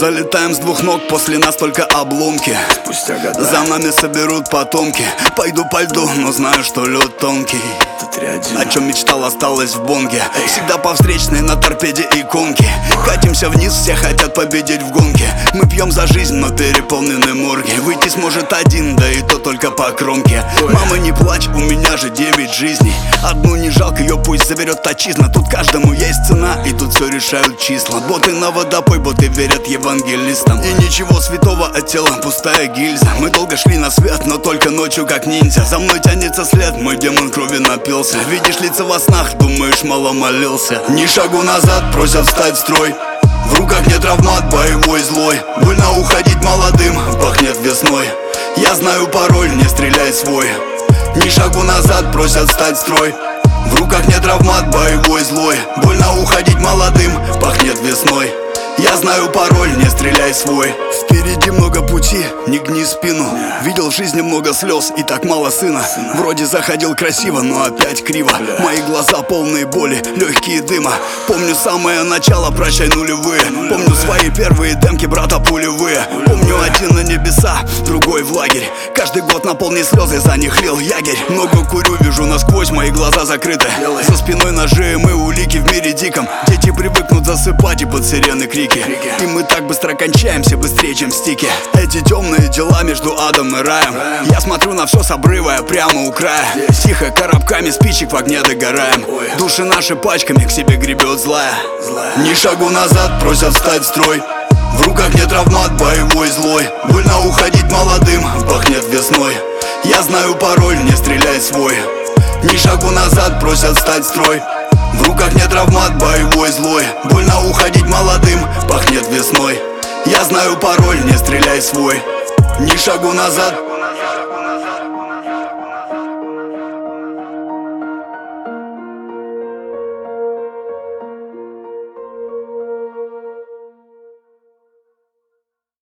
Залетаем с двух ног, после нас только обломки. Спустя года за нами соберут потомки. Пойду по льду, но знаю, что лед тонкий. О чем мечтал, осталось в бонге. Всегда по встречной на торпеде и конке. Катимся вниз, все хотят победить в гонке. Мы пьем за жизнь, но переполнены морги. Выйти сможет один, да и то только по кромке. Мама, не плачь, у меня же 9 жизней. Одну не жалко, ее пусть заберет отчизна. Тут каждому есть цена, и тут все решают числа. Боты на водопой, боты верят евангелистам. И ничего святого от тела, пустая гильза. Мы долго шли на свет, но только ночью как ниндзя. За мной тянется след, мой демон крови напился. Видишь лица во снах, думаешь, мало молился. Ни шагу назад, просят встать в строй. В руках не травмат, боевой злой. Больно уходить молодым, пахнет весной. Я знаю пароль, не стреляй свой. Ни шагу назад, просят встать в строй. В руках не травмат, боевой злой. Больно уходить молодым, пахнет весной. Я знаю пароль, не стреляй свой. Впереди много пути, не гни спину. Видел в жизни много слез и так мало сына. Вроде заходил красиво, но опять криво. Мои глаза полные боли, легкие дыма. Помню самое начало, прощай нулевые. Помню свои первые демки, брата пулевые. Помню один на небеса, другой в лагерь. Каждый год на полные слезы за них лил ягерь. Много курю, вижу насквозь, мои глаза закрыты. За спиной ножи, мы улики в мире диком. Дети привыкнут засыпать и под сирены крики. И мы так быстро кончаемся, быстрее, чем стики. Эти темные дела между адом и раем. Я смотрю на все с обрыва, я прямо у края. Тихо, коробками спичек в огне догораем. Души наши пачками к себе гребет злая. Ни шагу назад, просят встать в строй. В руках не травмат, боевой злой. Больно уходить молодым, пахнет весной. Я знаю пароль, не стреляй свой. Ни шагу назад, просят встать в строй. В руках не травмат, боевой злой. Больно уходить молодым, пахнет весной. Я знаю пароль, не стреляй свой. Ни шагу назад.